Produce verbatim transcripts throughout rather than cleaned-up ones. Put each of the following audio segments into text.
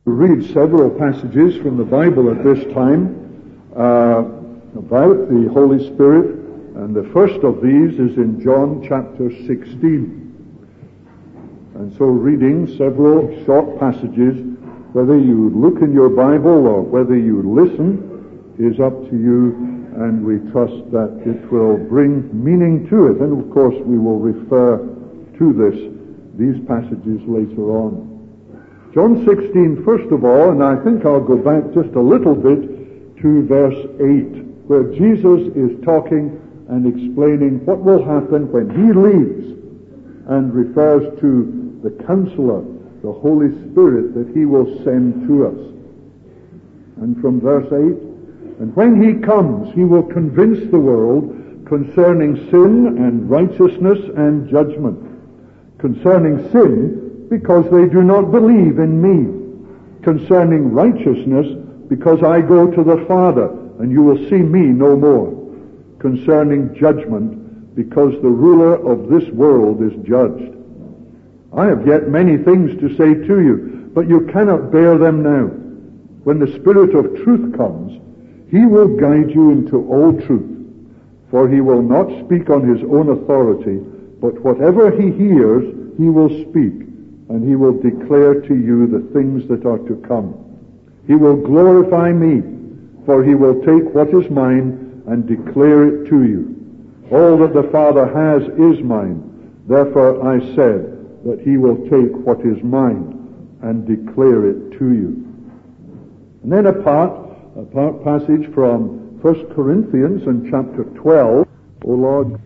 Read several passages from the Bible at this time uh, about the Holy Spirit, and the first of these is in John chapter sixteen. And so reading several short passages, whether you look in your Bible or whether you listen, is up to you, and we trust that it will bring meaning to it. And of course we will refer to this, these passages later on. John sixteen, first of all, and I think I'll go back just a little bit to verse eight, where Jesus is talking and explaining what will happen when He leaves, and refers to the Counselor, the Holy Spirit, that He will send to us. And from verse eight, and when He comes, He will convince the world concerning sin and righteousness and judgment. Concerning sin, because they do not believe in me. Concerning righteousness, because I go to the Father, and you will see me no more. Concerning judgment, because the ruler of this world is judged. I have yet many things to say to you, but you cannot bear them now. When the Spirit of truth comes, He will guide you into all truth. For He will not speak on His own authority, but whatever He hears, He will speak, and He will declare to you the things that are to come. He will glorify me, for He will take what is mine and declare it to you. All that the Father has is mine. Therefore I said that He will take what is mine and declare it to you. And then a part, a part passage from First Corinthians in chapter twelve. O Lord,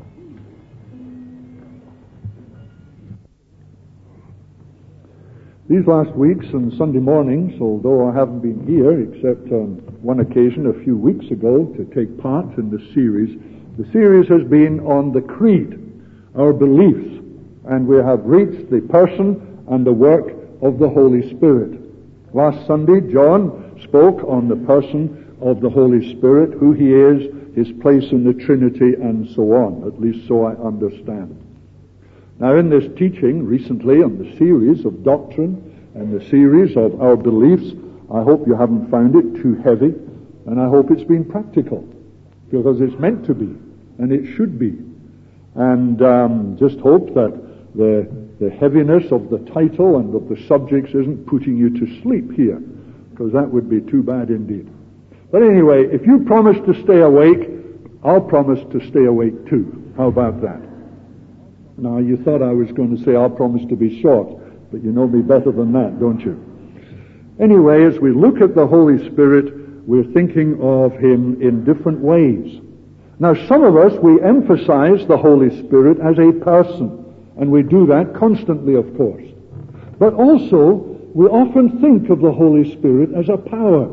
these last weeks and Sunday mornings, although I haven't been here except on one occasion a few weeks ago to take part in the series, the series has been on the creed, our beliefs, and we have reached the person and the work of the Holy Spirit. Last Sunday, John spoke on the person of the Holy Spirit, who He is, His place in the Trinity, and so on, at least so I understand. Now, in this teaching recently on the series of doctrine and the series of our beliefs, I hope you haven't found it too heavy, and I hope it's been practical, because it's meant to be, and it should be. And um, just hope that the, the heaviness of the title and of the subjects isn't putting you to sleep here, because that would be too bad indeed. But anyway, if you promise to stay awake, I'll promise to stay awake too. How about that? Now, you thought I was going to say, I'll promise to be short, but you know me better than that, don't you? Anyway, as we look at the Holy Spirit, we're thinking of Him in different ways. Now, some of us, we emphasize the Holy Spirit as a person, and we do that constantly, of course. But also, we often think of the Holy Spirit as a power,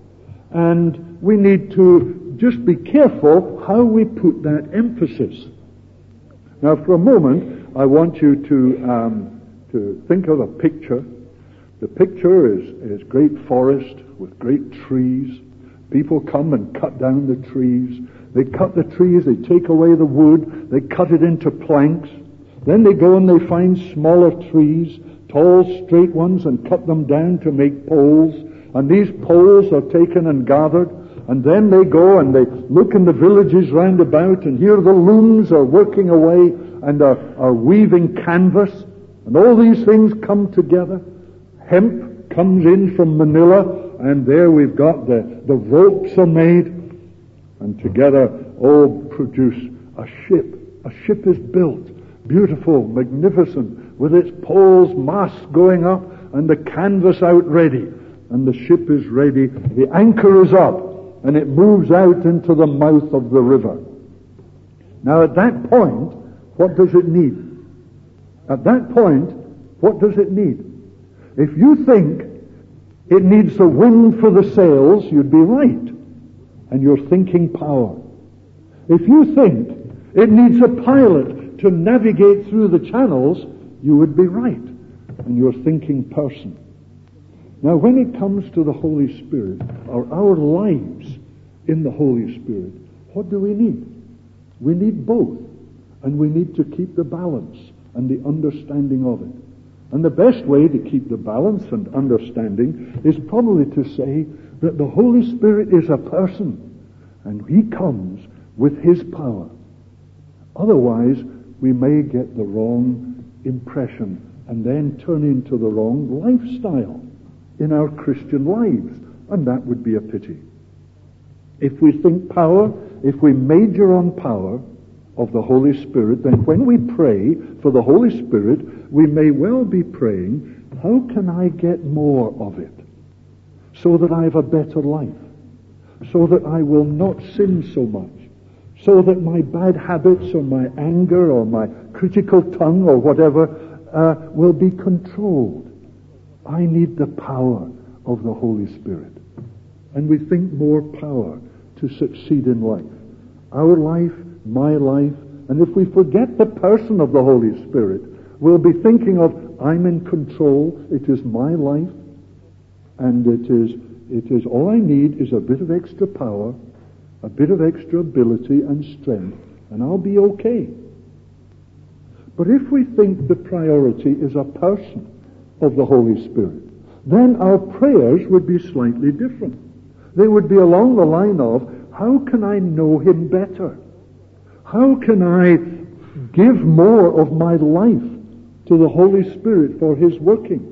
and we need to just be careful how we put that emphasis. Now, for a moment, I want you to um, to think of a picture. The picture is is great forest with great trees. People come and cut down the trees. They cut the trees, they take away the wood, they cut it into planks. Then they go and they find smaller trees, tall, straight ones, and cut them down to make poles. And these poles are taken and gathered. And then they go and they look in the villages round about, and here the looms are working away and are, are weaving canvas. And all these things come together. Hemp comes in from Manila, and there we've got the, the ropes are made. And together all produce a ship. A ship is built. Beautiful, magnificent, with its poles, masts going up, and the canvas out ready. And the ship is ready. The anchor is up. And it moves out into the mouth of the river. Now at that point, what does it need? At that point, what does it need? If you think it needs the wind for the sails, you'd be right. And you're thinking power. If you think it needs a pilot to navigate through the channels, you would be right. And you're thinking person. Now, when it comes to the Holy Spirit, or our lives in the Holy Spirit, what do we need? We need both. And we need to keep the balance and the understanding of it. And the best way to keep the balance and understanding is probably to say that the Holy Spirit is a person, and he comes with his power. Otherwise, we may get the wrong impression and then turn into the wrong lifestyle in our Christian lives, and that would be a pity. If we think power, if we major on power of the Holy Spirit, then when we pray for the Holy Spirit, we may well be praying, how can I get more of it so that I have a better life, so that I will not sin so much, so that my bad habits or my anger or my critical tongue or whatever uh, will be controlled. I need the power of the Holy Spirit. And we think more power to succeed in life. Our life, my life, and if we forget the person of the Holy Spirit, we'll be thinking of, I'm in control, it is my life, and it is, it is all I need is a bit of extra power, a bit of extra ability and strength, and I'll be okay. But if we think the priority is a person of the Holy Spirit, then our prayers would be slightly different. They would be along the line of, how can I know him better? How can I give more of my life to the Holy Spirit for his working?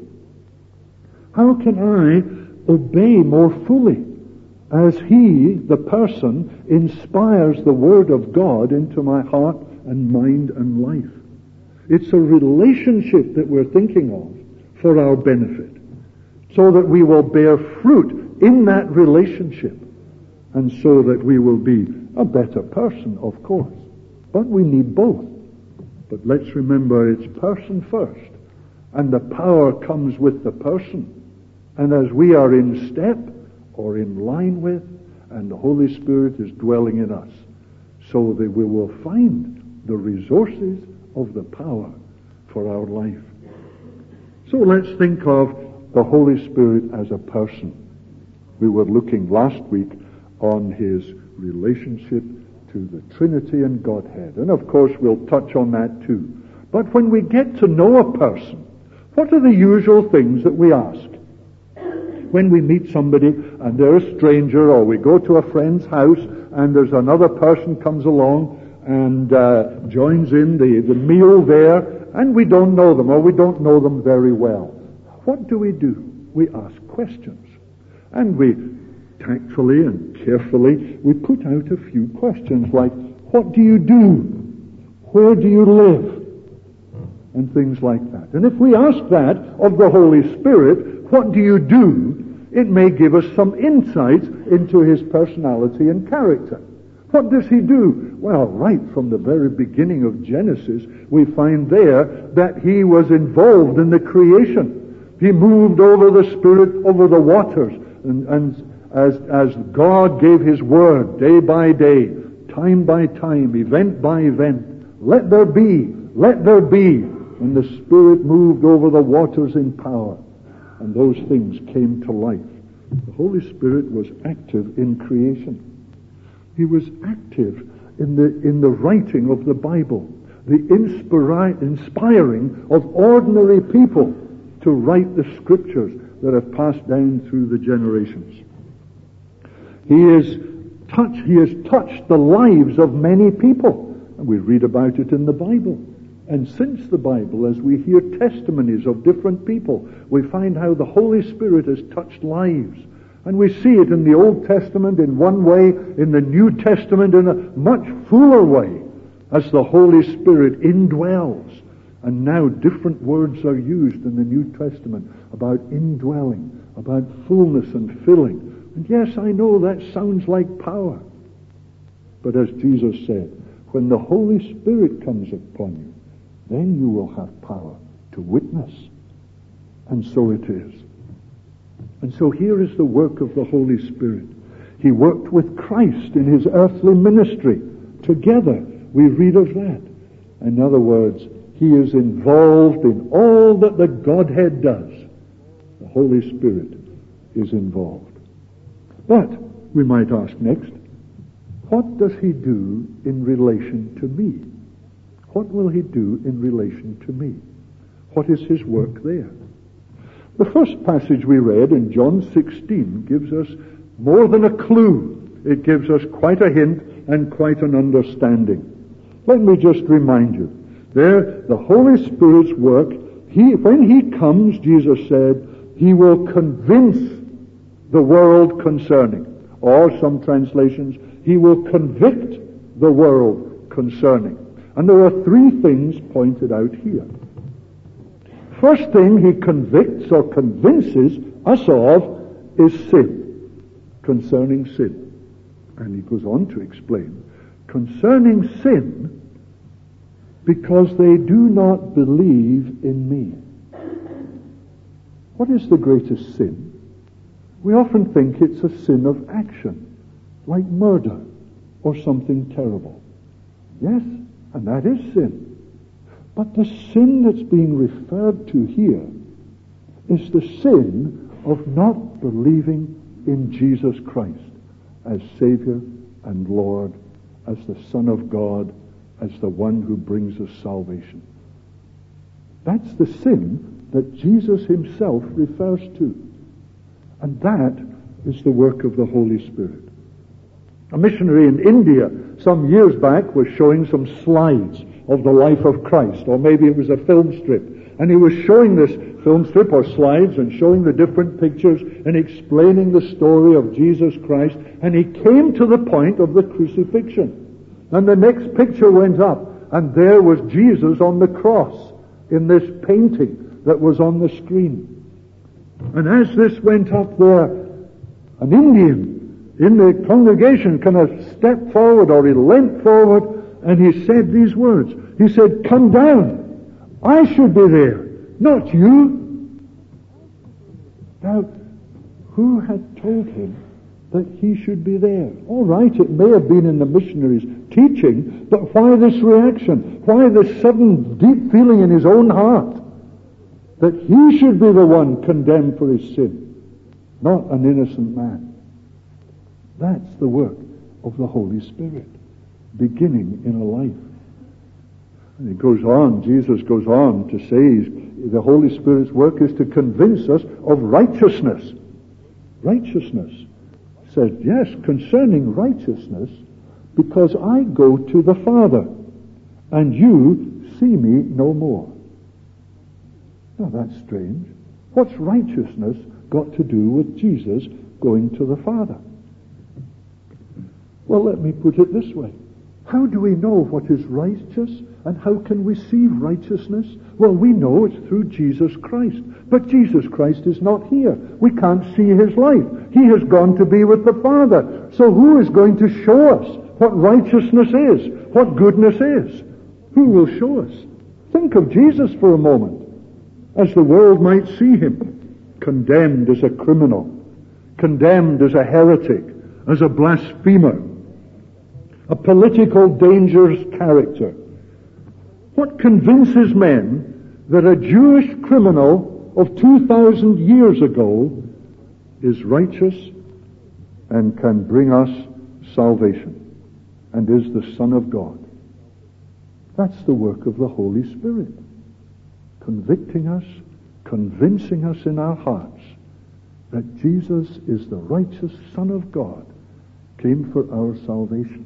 How can I obey more fully as he, the person, inspires the Word of God into my heart and mind and life? It's a relationship that we're thinking of for our benefit, so that we will bear fruit in that relationship, and so that we will be a better person, of course. But we need both. But let's remember, it's person first, and the power comes with the person. And as we are in step or in line with, and the Holy Spirit is dwelling in us, so that we will find the resources of the power for our life. So let's think of the Holy Spirit as a person. We were looking last week on his relationship to the Trinity and Godhead. And of course we'll touch on that too. But when we get to know a person, what are the usual things that we ask? When we meet somebody and they're a stranger, or we go to a friend's house and there's another person comes along and uh, joins in the, the meal there, and we don't know them, or we don't know them very well. What do we do? We ask questions. And we tactfully and carefully, we put out a few questions like, what do you do? Where do you live? And things like that. And if we ask that of the Holy Spirit, what do you do? It may give us some insights into his personality and character. What does he do? Well, right from the very beginning of Genesis, we find there that he was involved in the creation. He moved over the Spirit, over the waters, and, and as, as God gave his word day by day, time by time, event by event, let there be, let there be, and the Spirit moved over the waters in power, and those things came to life. The Holy Spirit was active in creation. He was active in the, in the writing of the Bible, the inspiri- inspiring of ordinary people to write the scriptures that have passed down through the generations. He is touch, he has touched the lives of many people, and we read about it in the Bible. And since the Bible, as we hear testimonies of different people, we find how the Holy Spirit has touched lives. And we see it in the Old Testament in one way, in the New Testament in a much fuller way, as the Holy Spirit indwells. And now different words are used in the New Testament about indwelling, about fullness and filling. And yes, I know that sounds like power. But as Jesus said, when the Holy Spirit comes upon you, then you will have power to witness. And so it is. And so here is the work of the Holy Spirit. He worked with Christ in his earthly ministry. Together, we read of that. In other words, he is involved in all that the Godhead does. The Holy Spirit is involved. But, we might ask next, what does he do in relation to me? What will he do in relation to me? What is his work there? The first passage we read in John sixteen gives us more than a clue. It gives us quite a hint and quite an understanding. Let me just remind you. There, the Holy Spirit's work, he, when he comes, Jesus said, he will convince the world concerning. Or some translations, he will convict the world concerning. And there are three things pointed out here. First thing he convicts or convinces us of is sin, concerning sin. And he goes on to explain, concerning sin, because they do not believe in me. What is the greatest sin? We often think it's a sin of action, like murder or something terrible. Yes, and that is sin. But the sin that's being referred to here is the sin of not believing in Jesus Christ as Savior and Lord, as the Son of God, as the one who brings us salvation. That's the sin that Jesus himself refers to. And that is the work of the Holy Spirit. A missionary in India some years back was showing some slides of the life of Christ, or maybe it was a film strip. And he was showing this film strip or slides and showing the different pictures and explaining the story of Jesus Christ. And he came to the point of the crucifixion. And the next picture went up, and there was Jesus on the cross in this painting that was on the screen. And as this went up there, an Indian in the congregation kind of stepped forward, or he leant forward, and he said these words. He said, "Come down. I should be there, not you." Now, who had told him that he should be there? All right, it may have been in the missionary's teaching, but why this reaction? Why this sudden deep feeling in his own heart that he should be the one condemned for his sin, not an innocent man? That's the work of the Holy Spirit, beginning in a life. And it goes on, Jesus goes on to say the Holy Spirit's work is to convince us of righteousness. Righteousness. Said, yes, concerning righteousness, because I go to the Father, and you see me no more. Now that's strange. What's righteousness got to do with Jesus going to the Father? Well, let me put it this way. How do we know what is righteous, and how can we see righteousness? Well, we know it's through Jesus Christ. But Jesus Christ is not here. We can't see his life. He has gone to be with the Father. So who is going to show us what righteousness is, what goodness is? Who will show us? Think of Jesus for a moment, as the world might see him, condemned as a criminal, condemned as a heretic, as a blasphemer, a political dangerous character. What convinces men that a Jewish criminal of two thousand years ago is righteous and can bring us salvation and is the Son of God? That's the work of the Holy Spirit, convicting us, convincing us in our hearts that Jesus is the righteous Son of God, came for our salvation.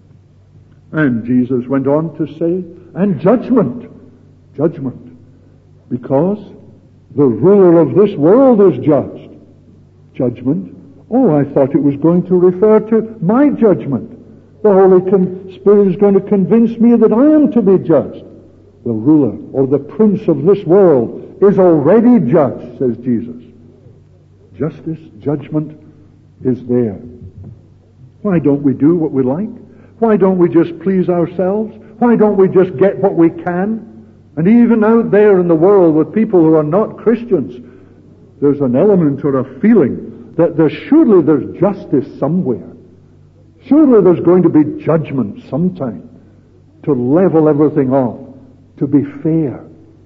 And Jesus went on to say, and judgment, judgment, because the ruler of this world is judged. Judgment? Oh, I thought it was going to refer to my judgment. The Holy Con- Spirit is going to convince me that I am to be judged. The ruler or the prince of this world is already judged, says Jesus. Justice, judgment is there. Why don't we do what we like? Why don't we just please ourselves? Why don't we just get what we can? And even out there in the world with people who are not Christians, there's an element or a feeling that there's surely there's justice somewhere. Surely there's going to be judgment sometime to level everything off, to be fair.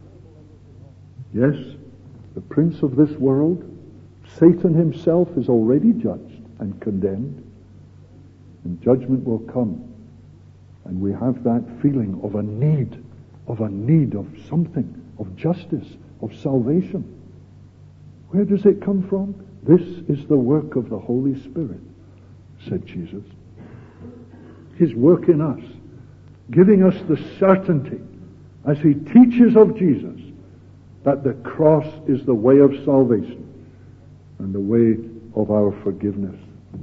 Yes, the prince of this world, Satan himself, is already judged and condemned. And judgment will come. And we have that feeling of a need, of a need of something, of justice, of salvation. Where does it come from? This is the work of the Holy Spirit, said Jesus. His work in us, giving us the certainty as he teaches of Jesus that the cross is the way of salvation and the way of our forgiveness.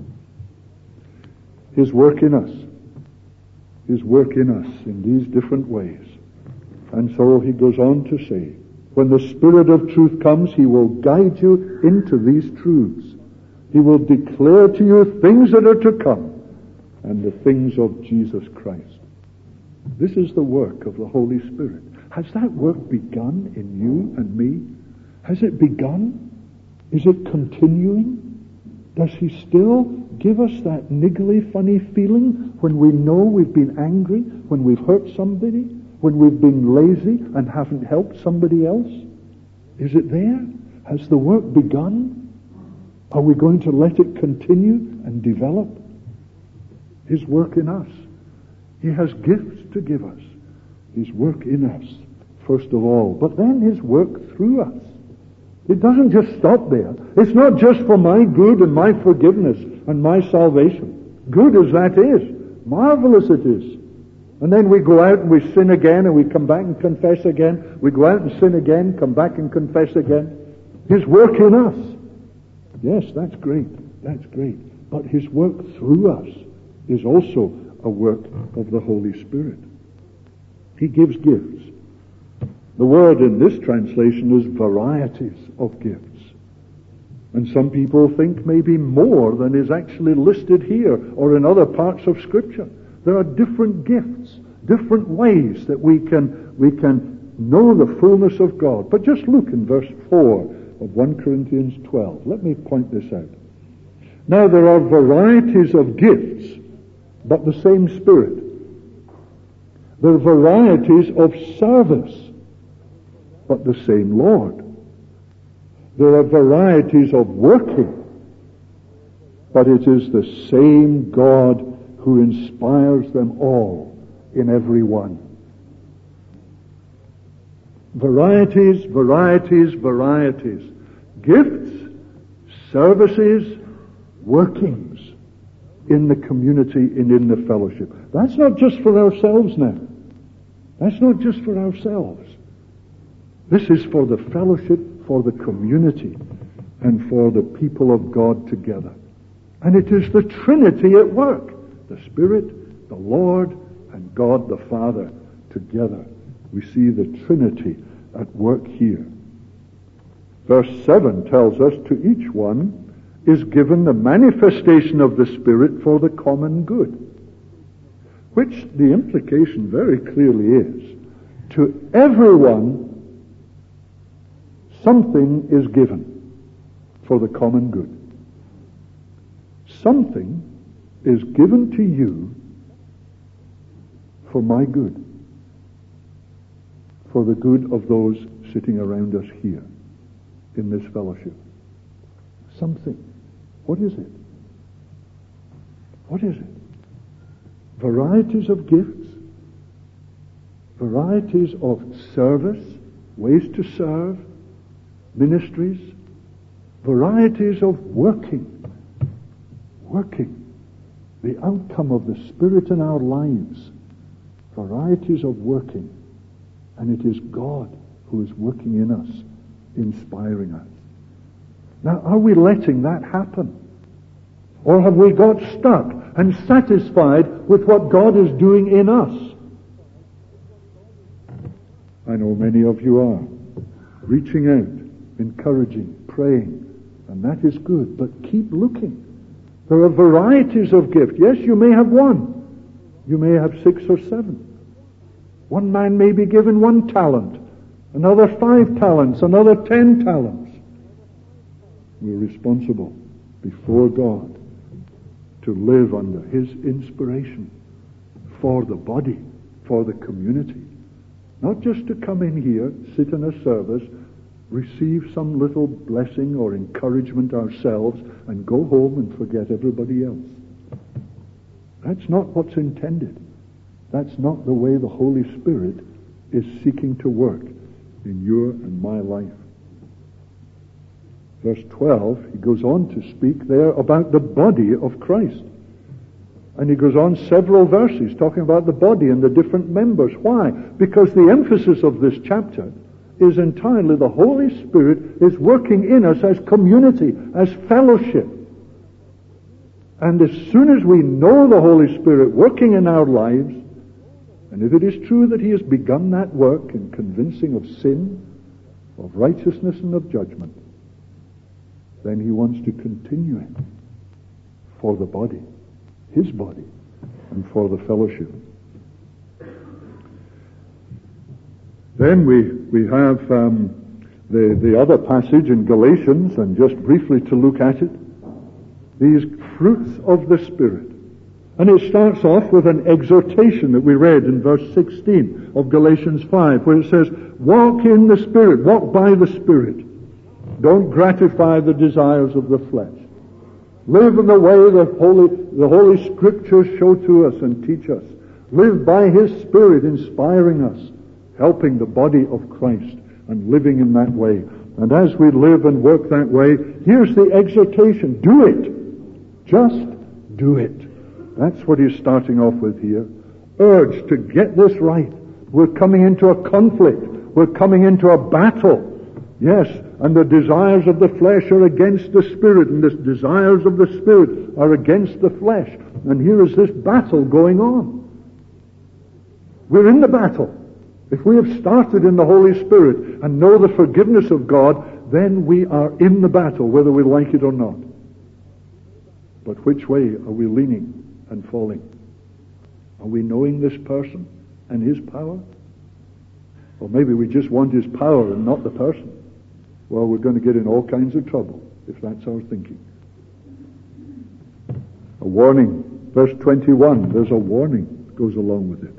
His work in us, his work in us in these different ways. And so he goes on to say, when the Spirit of truth comes, he will guide you into these truths. He will declare to you things that are to come and the things of Jesus Christ. This is the work of the Holy Spirit. Has that work begun in you and me? Has it begun? Is it continuing? Does he still give us that niggly, funny feeling when we know we've been angry, when we've hurt somebody, when we've been lazy and haven't helped somebody else? Is it there? Has the work begun? Are we going to let it continue and develop? His work in us. He has gifts to give us. His work in us, first of all. But then his work through us. It doesn't just stop there. It's not just for my good and my forgiveness and my salvation. Good as that is. Marvelous it is. And then we go out and we sin again and we come back and confess again. We go out and sin again, come back and confess again. His work in us. Yes, that's great. That's great. But his work through us is also a work of the Holy Spirit. He gives gifts. The word in this translation is varieties of gifts. And some people think maybe more than is actually listed here or in other parts of Scripture. There are different gifts, different ways that we can we can know the fullness of God. But just look in verse four of First Corinthians twelve. Let me point this out. Now there are varieties of gifts, but the same Spirit. There are varieties of service, but the same Lord. There are varieties of working, but it is the same God who inspires them all in every one. Varieties, varieties, varieties. Gifts, services, workings in the community and in the fellowship. That's not just for ourselves now. That's not just for ourselves. This is for the fellowship, for the community, and for the people of God together. And it is the Trinity at work. The Spirit, the Lord, and God the Father together. We see the Trinity at work here. Verse seven tells us to each one is given the manifestation of the Spirit for the common good. Which the implication very clearly is, to everyone something is given for the common good. Something is given to you for my good, for the good of those sitting around us here in this fellowship. Something. What is it? What is it? Varieties of gifts, varieties of service, ways to serve, ministries, varieties of working, working, the outcome of the Spirit in our lives, varieties of working, and it is God who is working in us, inspiring us. Now, are we letting that happen? Or have we got stuck and satisfied with what God is doing in us? I know many of you are reaching out, encouraging, praying, and that is good, but keep looking. There are varieties of gifts. Yes, you may have one. You may have six or seven. One man may be given one talent, another five talents, another ten talents. We're responsible before God to live under His inspiration for the body, for the community. Not just to come in here, sit in a service, receive some little blessing or encouragement ourselves, and go home and forget everybody else. That's not what's intended. That's not the way the Holy Spirit is seeking to work in your and my life. Verse twelve, he goes on to speak there about the body of Christ. And he goes on several verses talking about the body and the different members. Why? Because the emphasis of this chapter is entirely the Holy Spirit is working in us as community, as fellowship. And as soon as we know the Holy Spirit working in our lives, and if it is true that he has begun that work in convincing of sin, of righteousness and of judgment, then he wants to continue it for the body, his body, and for the fellowship. Then we, we have um, the, the other passage in Galatians, and just briefly to look at it, these fruits of the Spirit. And it starts off with an exhortation that we read in verse sixteen of Galatians five, where it says, walk in the Spirit, walk by the Spirit. Don't gratify the desires of the flesh. Live in the way the Holy, the Holy Scriptures show to us and teach us. Live by His Spirit inspiring us, helping the body of Christ and living in that way. And as we live and work that way, here's the exhortation. Do it. Just do it. That's what he's starting off with here. Urge to get this right. We're coming into a conflict. We're coming into a battle. Yes, and the desires of the flesh are against the Spirit, and the desires of the Spirit are against the flesh. And here is this battle going on. We're in the battle. If we have started in the Holy Spirit and know the forgiveness of God, then we are in the battle, whether we like it or not. But which way are we leaning and falling? Are we knowing this person and his power? Or maybe we just want his power and not the person. Well, we're going to get in all kinds of trouble if that's our thinking. A warning. Verse twenty-one, there's a warning that goes along with it.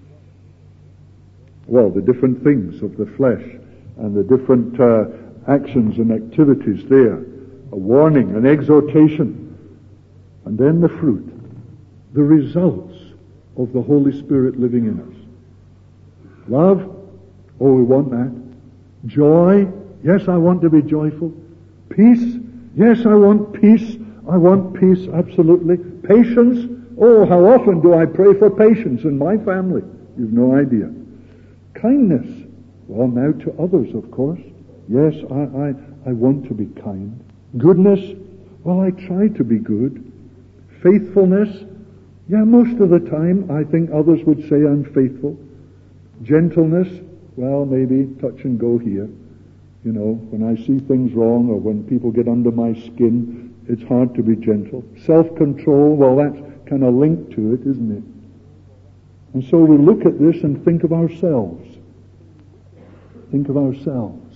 Well, the different things of the flesh and the different uh, actions and activities there. A warning, an exhortation. And then the fruit. The results of the Holy Spirit living in us. Love? Oh, we want that. Joy? Yes, I want to be joyful. Peace? Yes, I want peace. I want peace, absolutely. Patience? Oh, how often do I pray for patience in my family? You've no idea. Kindness? Well, now to others, of course. Yes, I, I, I want to be kind. Goodness? Well, I try to be good. Faithfulness? Yeah, most of the time I think others would say I'm faithful. Gentleness? Well, maybe touch and go here. You know, when I see things wrong or when people get under my skin, it's hard to be gentle. Self-control, well, that's kind of linked to it, isn't it? And so we look at this and think of ourselves. Think of ourselves.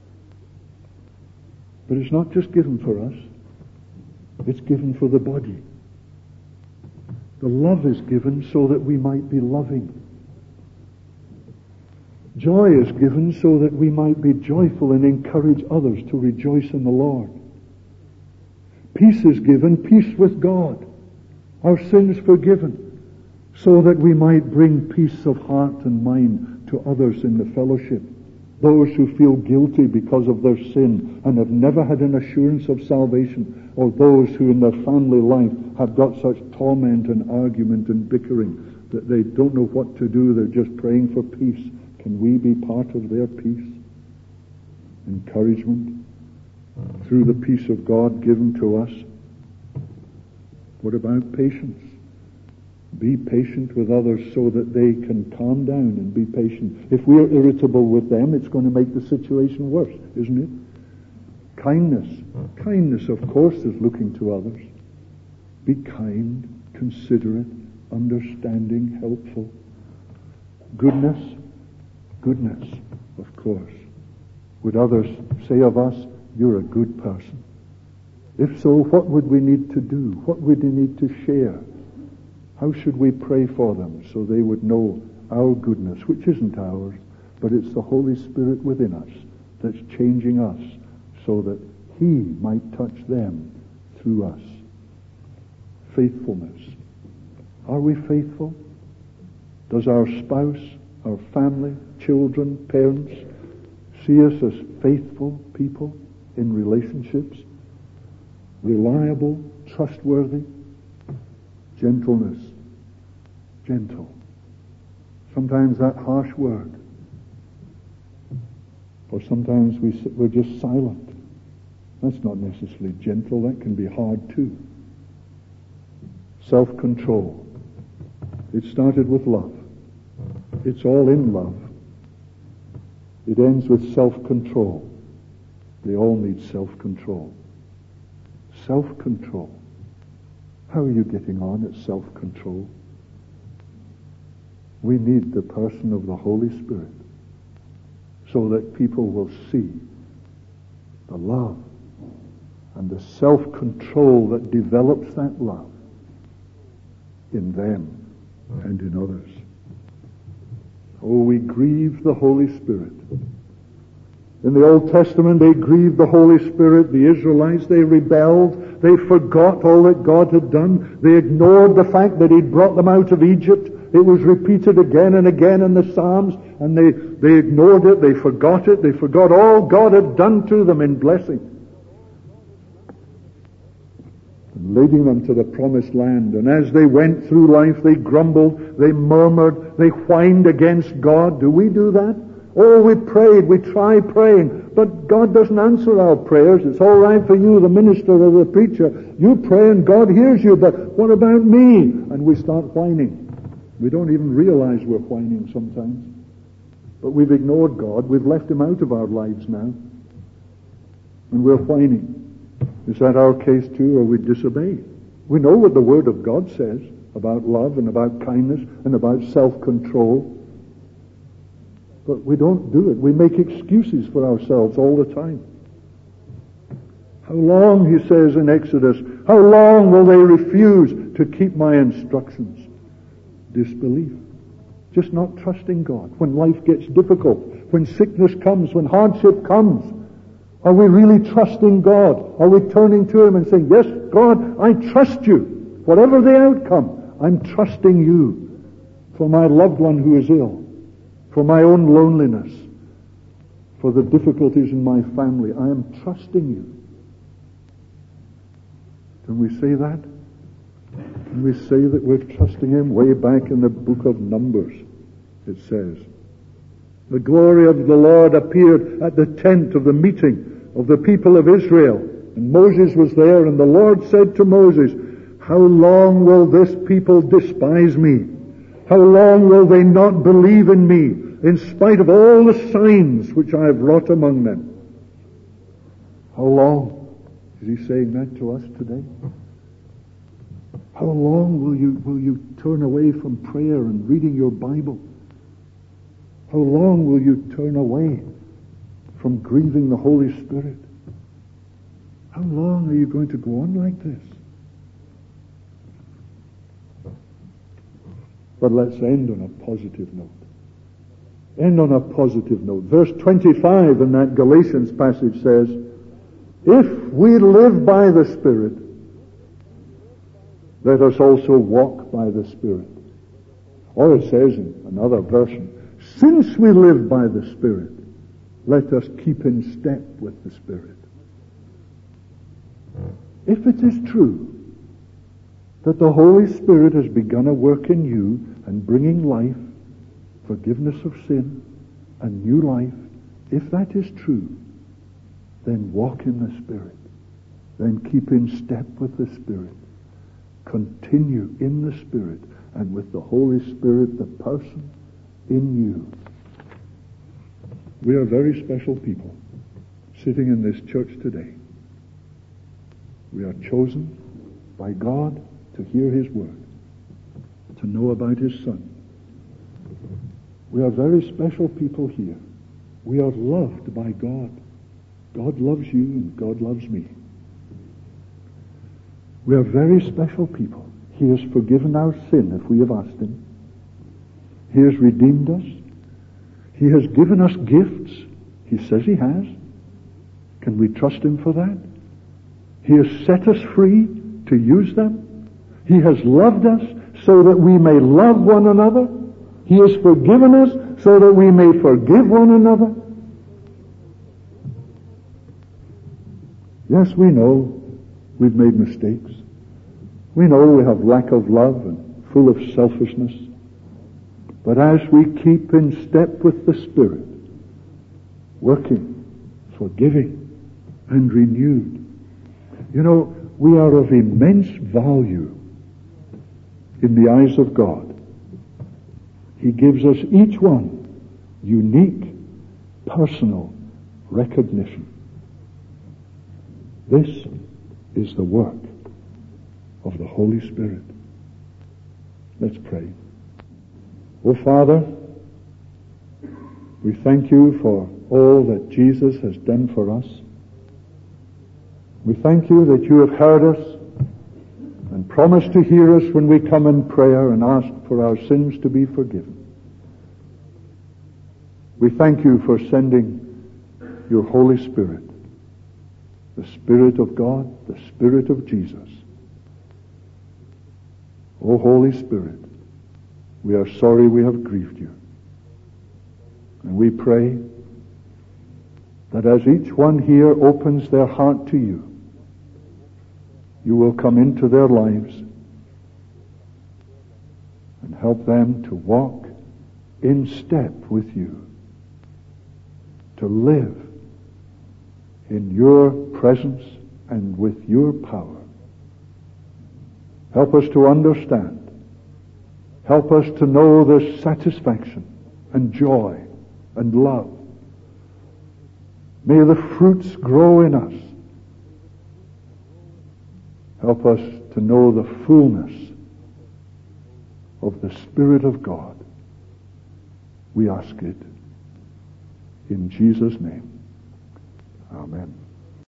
But it's not just given for us. It's given for the body. The love is given so that we might be loving. Joy is given so that we might be joyful and encourage others to rejoice in the Lord. Peace is given, peace with God. Our sins forgiven, so that we might bring peace of heart and mind to others in the fellowship. Those who feel guilty because of their sin and have never had an assurance of salvation, or those who in their family life have got such torment and argument and bickering that they don't know what to do, they're just praying for peace. Can we be part of their peace? Encouragement through the peace of God given to us. What about patience? Be patient with others so that they can calm down and be patient. If we're irritable with them, it's going to make the situation worse, isn't it? Kindness. Kindness, of course, is looking to others. Be kind, considerate, understanding, helpful. Goodness. Goodness, of course. Would others say of us, you're a good person? If so, what would we need to do? What would we need to share? How should we pray for them so they would know our goodness, which isn't ours, but it's the Holy Spirit within us that's changing us so that He might touch them through us. Faithfulness. Are we faithful? Does our spouse, our family, children, parents, see us as faithful people in relationships, reliable, trustworthy, gentleness, gentle. Sometimes that harsh word. Or sometimes we, we're just silent. That's not necessarily gentle. That can be hard too. Self-control. It started with love. It's all in love. It ends with self-control. They all need self-control. Self-control. How are you getting on at self-control? We need the person of the Holy Spirit so that people will see the love and the self-control that develops that love in them and in others. Oh, we grieve the Holy Spirit. In the Old Testament, they grieved the Holy Spirit. The Israelites, they rebelled. They forgot all that God had done. They ignored the fact that He'd brought them out of Egypt. It was repeated again and again in the Psalms, and they, they ignored it. They forgot it. They forgot all God had done to them in blessing, and leading them to the promised land. And as they went through life, they grumbled, they murmured, they whined against God. Do we do that? Oh, we prayed, we try praying, but God doesn't answer our prayers. It's all right for you, the minister or the preacher. You pray and God hears you, but what about me? And we start whining. We don't even realize we're whining sometimes. But we've ignored God. We've left Him out of our lives now. And we're whining. Is that our case too, or we disobey? We know what the Word of God says about love and about kindness and about self-control. But we don't do it. We make excuses for ourselves all the time. How long, He says in Exodus, how long will they refuse to keep my instructions? Disbelief. Just not trusting God. When life gets difficult, when sickness comes, when hardship comes, are we really trusting God? Are we turning to Him and saying, yes, God, I trust you. Whatever the outcome, I'm trusting you for my loved one who is ill, for my own loneliness, for the difficulties in my family. I am trusting you. Can we say that? Can we say that we're trusting Him? Way back in the book of Numbers, it says, the glory of the Lord appeared at the tent of the meeting of the people of Israel. And Moses was there, and the Lord said to Moses, how long will this people despise me? How long will they not believe in me, in spite of all the signs which I have wrought among them? How long? Is He saying that to us today? How long will you, will you turn away from prayer and reading your Bible? How long will you turn away from grieving the Holy Spirit? How long are you going to go on like this? But let's end on a positive note. End on a positive note. Verse twenty-five in that Galatians passage says, if we live by the Spirit, let us also walk by the Spirit. Or it says in another version, since we live by the Spirit, let us keep in step with the Spirit. If it is true that the Holy Spirit has begun a work in you and bringing life, forgiveness of sin, and new life, if that is true, then walk in the Spirit. Then keep in step with the Spirit. Continue in the Spirit and with the Holy Spirit, the person in you. We are very special people sitting in this church today. We are chosen by God to hear His Word, to know about His Son. We are very special people here. We are loved by God. God loves you and God loves me. We are very special people. He has forgiven our sin if we have asked Him. He has redeemed us. He has given us gifts. He says He has. Can we trust Him for that? He has set us free to use them. He has loved us so that we may love one another. He has forgiven us so that we may forgive one another. Yes, we know we've made mistakes. We know we have lack of love and full of selfishness. But as we keep in step with the Spirit, working, forgiving, and renewed, you know, we are of immense value in the eyes of God. He gives us each one unique, personal recognition. This is the work of the Holy Spirit. Let's pray. Oh, Father, we thank you for all that Jesus has done for us. We thank you that you have heard us and promised to hear us when we come in prayer and ask for our sins to be forgiven. We thank you for sending your Holy Spirit, the Spirit of God, the Spirit of Jesus. O Holy Spirit, we are sorry we have grieved you. And we pray that as each one here opens their heart to you, you will come into their lives and help them to walk in step with you, to live in your presence and with your power. Help us to understand. Help us to know the satisfaction and joy and love. May the fruits grow in us. Help us to know the fullness of the Spirit of God. We ask it in Jesus' name. Amen.